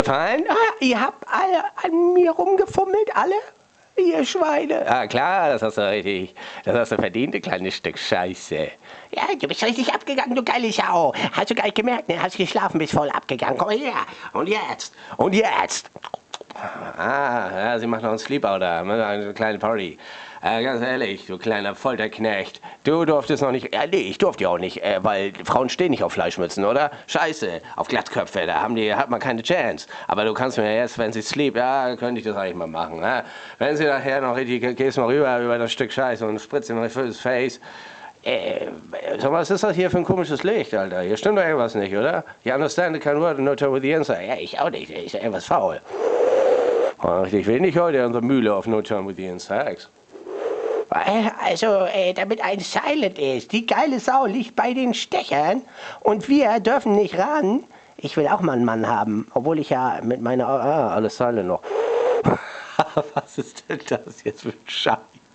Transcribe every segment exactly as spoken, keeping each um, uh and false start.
Fein? Ah, ihr habt alle an mir rumgefummelt, alle? Ihr Schweine. Ah, klar, das hast du richtig. Das hast du verdient, du kleines Stück Scheiße. Ja, du bist richtig abgegangen, du geile Sau. Hast du gar nicht gemerkt, ne? Hast geschlafen, bist voll abgegangen. Komm mal her. Und jetzt? Und jetzt? Ah, ja, sie macht noch einen Sleepout da, eine kleine Party. Äh, ganz ehrlich, du kleiner Folterknecht. Du durftest noch nicht, äh, nee, ich durfte ja auch nicht, äh, weil Frauen stehen nicht auf Fleischmützen, oder? Scheiße, auf Glattköpfe, da haben die, hat man keine Chance. Aber du kannst mir jetzt, wenn sie sleep, ja, könnte ich das eigentlich mal machen, ne? Wenn sie nachher noch richtig, gehst mal rüber über das Stück Scheiße und spritzt ihm noch fürs Face. Äh, sag mal, was ist das hier für ein komisches Licht, Alter? Hier stimmt doch irgendwas nicht, oder? You understand the kind word, no trouble with the inside. Ja, ich auch nicht, ist irgendwas faul. Ich will nicht heute unsere Mühle auf No Time with the Insects. Also, äh, damit ein Silent ist. Die geile Sau liegt bei den Stechern und wir dürfen nicht ran. Ich will auch mal einen Mann haben, obwohl ich ja mit meiner... Ah, alles Silent noch. Was ist denn das jetzt für ein Scheiß?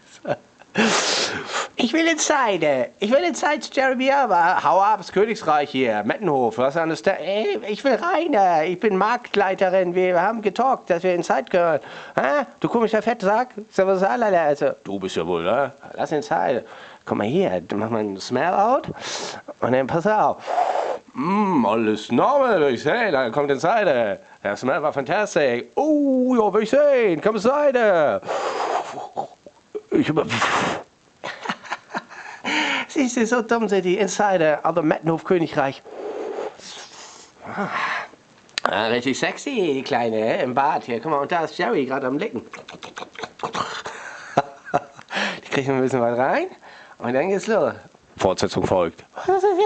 Ich will Inside. Ich will Inside Jeremy aber. Hau ab, das Königsreich hier. Mettenhof, was understand? Ey, ich will rein. Ich bin Marktleiterin. Wir haben getalkt, dass wir Inside gehören. Hä? Du komischer Fettsack? Was also, du bist ja wohl, ne? Lass Inside. Komm mal hier, mach mal einen Smell-Out. Und dann pass auf. Mm, alles normal, will ich sehen. Da kommt Inside. Der Smell war fantastisch. Oh, ja, will ich sehen. Komm Inside. Ich über... Siehst du, so dumm sind die Insider, aber Mettenhof Königreich. Ah, richtig sexy, die Kleine, im Bad hier. Guck mal, und da ist Jerry gerade am Licken. Die kriegen ein bisschen was rein und dann geht's los. Fortsetzung folgt.